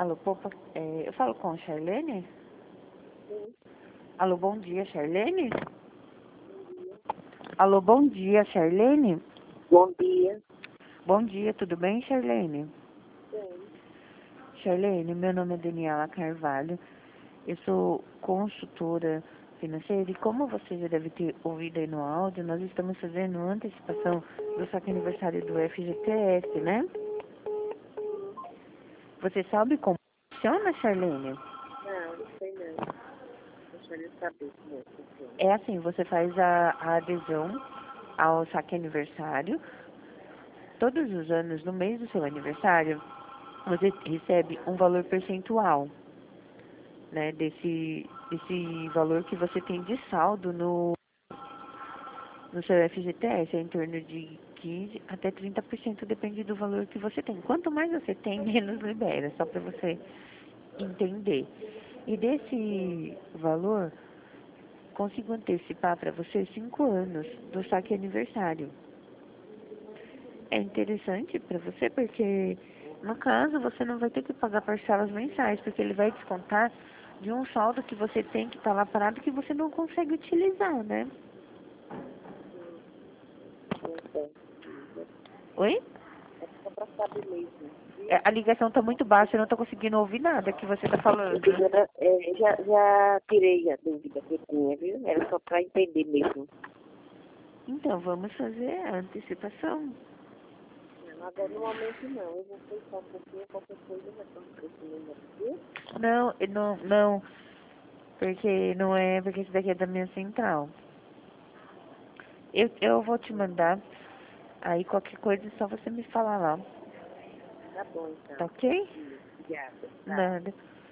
Alô, Popa, eu falo com a Charlene? Sim, Alô, bom dia, Charlene? Alô, bom dia, Charlene? bom dia. Bom dia, tudo bem, Charlene? Sim. Charlene, meu nome é Daniela Carvalho, eu sou consultora financeira e como você já deve ter ouvido aí no áudio, nós estamos fazendo uma antecipação do saque aniversário do FGTS, né? Você sabe como funciona, Charlene? Não sei não. Gostaria de saber como é que funciona. É assim, você faz a adesão ao saque aniversário. Todos os anos, no mês do seu aniversário, você recebe um valor percentual, né, desse valor que você tem de saldo no seu FGTS, é em torno de 15 até 30%, depende do valor que você tem. Quanto mais você tem, menos libera, só para você entender. E desse valor, consigo antecipar para você 5 anos do saque aniversário. É interessante para você porque, no caso, você não vai ter que pagar parcelas mensais, porque ele vai descontar de um saldo que você tem que estar lá parado que você não consegue utilizar, né? Não sei. Oi? É só para saber mesmo. A ligação tá muito baixa, eu não tô conseguindo ouvir nada que você tá falando. Já tirei a dúvida que eu tinha, viu? Era só para entender mesmo. Então, vamos fazer a antecipação. Não, agora no momento não. Eu vou pensar um pouquinho, qualquer coisa já estamos com esse número, viu? Não, porque não é, porque isso daqui é da minha central. Eu vou te mandar, aí qualquer coisa é só você me falar lá, Tá bom, tá então. ok? Obrigada. Tá. Nada.